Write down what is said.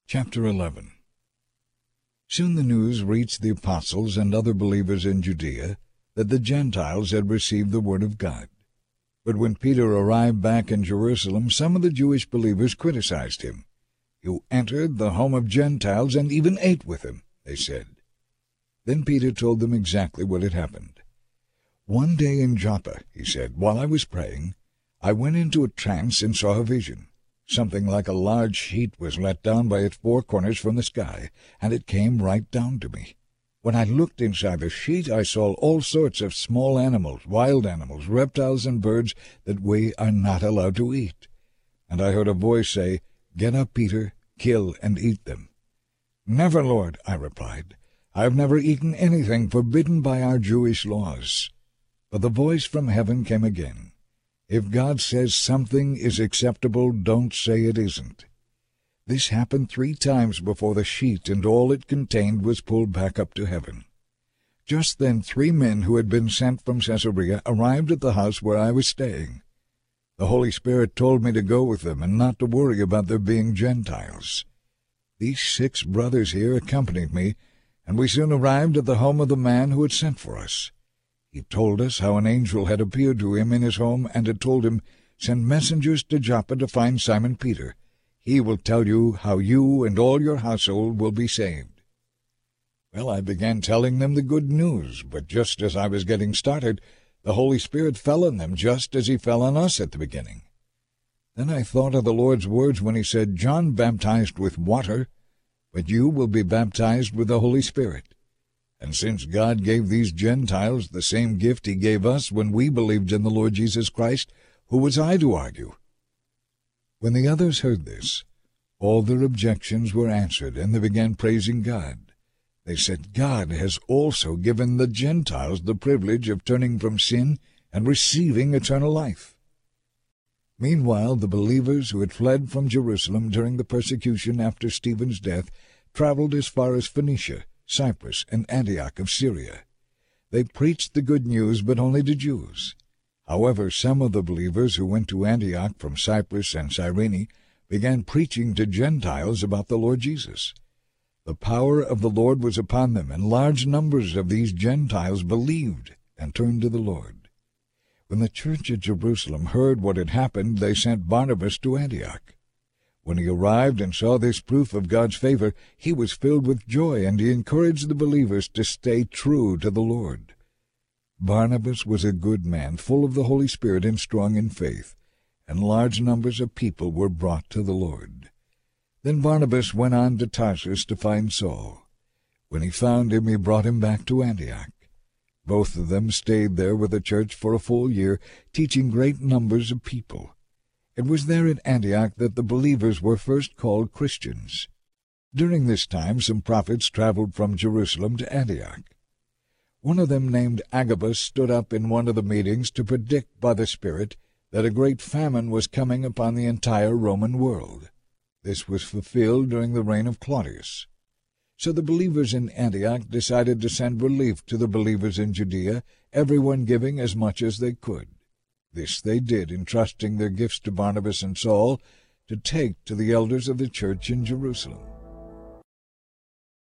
Chapter 11. Soon the news reached the apostles and other believers in Judea that the Gentiles had received the word of God. But when Peter arrived back in Jerusalem, some of the Jewish believers criticized him. "You entered the home of Gentiles and even ate with them," they said. Then Peter told them exactly what had happened. "One day in Joppa," he said, "while I was praying, I went into a trance and saw a vision. Something like a large sheet was let down by its four corners from the sky, and it came right down to me. When I looked inside the sheet, I saw all sorts of small animals, wild animals, reptiles, and birds that we are not allowed to eat. And I heard a voice say, 'Get up, Peter, kill and eat them.' 'Never, Lord,' I replied. 'I have never eaten anything forbidden by our Jewish laws.' But the voice from heaven came again. 'If God says something is acceptable, don't say it isn't.' This happened 3 times before the sheet and all it contained was pulled back up to heaven. Just then 3 men who had been sent from Caesarea arrived at the house where I was staying. The Holy Spirit told me to go with them and not to worry about their being Gentiles. These 6 brothers here accompanied me, and we soon arrived at the home of the man who had sent for us. He told us how an angel had appeared to him in his home and had told him, 'Send messengers to Joppa to find Simon Peter. He will tell you how you and all your household will be saved.' Well, I began telling them the good news, but just as I was getting started, the Holy Spirit fell on them just as he fell on us at the beginning. Then I thought of the Lord's words when he said, 'John baptized with water, but you will be baptized with the Holy Spirit.' And since God gave these Gentiles the same gift he gave us when we believed in the Lord Jesus Christ, who was I to argue?" When the others heard this, all their objections were answered, and they began praising God. They said, "God has also given the Gentiles the privilege of turning from sin and receiving eternal life." Meanwhile, the believers who had fled from Jerusalem during the persecution after Stephen's death traveled as far as Phoenicia, Cyprus, and Antioch of Syria. They preached the good news, but only to Jews. However, some of the believers who went to Antioch from Cyprus and Cyrene began preaching to Gentiles about the Lord Jesus. The power of the Lord was upon them, and large numbers of these Gentiles believed and turned to the Lord. When the church at Jerusalem heard what had happened, they sent Barnabas to Antioch. When he arrived and saw this proof of God's favor, he was filled with joy, and he encouraged the believers to stay true to the Lord. Barnabas was a good man, full of the Holy Spirit and strong in faith, and large numbers of people were brought to the Lord. Then Barnabas went on to Tarsus to find Saul. When he found him, he brought him back to Antioch. Both of them stayed there with the church for a full year, teaching great numbers of people. It was there at Antioch that the believers were first called Christians. During this time some prophets traveled from Jerusalem to Antioch. One of them, named Agabus, stood up in one of the meetings to predict by the Spirit that a great famine was coming upon the entire Roman world. This was fulfilled during the reign of Claudius. So the believers in Antioch decided to send relief to the believers in Judea, everyone giving as much as they could. This they did, entrusting their gifts to Barnabas and Saul to take to the elders of the church in Jerusalem.